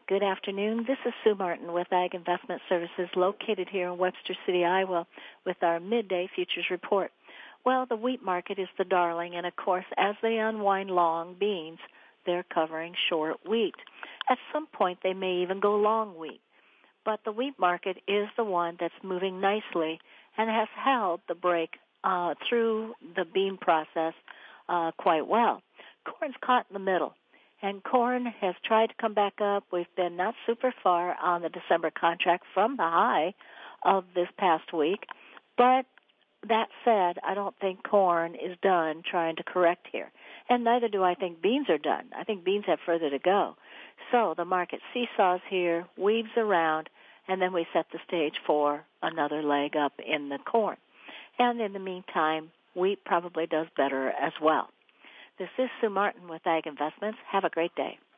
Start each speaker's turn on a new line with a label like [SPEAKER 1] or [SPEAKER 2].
[SPEAKER 1] Good afternoon. This is Sue Martin with Ag Investment Services located here in Webster City, Iowa with our midday futures report. Well, the wheat market is the darling, and of course, as they unwind long beans, they're covering short wheat. At some point, they may even go long wheat. But the wheat market is the one that's moving nicely and has held the break through the bean process quite well. Corn's caught in the middle. And corn has tried to come back up. We've been not super far on the December contract from the high of this past week. But that said, I don't think corn is done trying to correct here. And neither do I think beans are done. I think beans have further to go. So the market seesaws here, weaves around, and then we set the stage for another leg up in the corn. And in the meantime, wheat probably does better as well. This is Sue Martin with Ag Investments. Have a great day.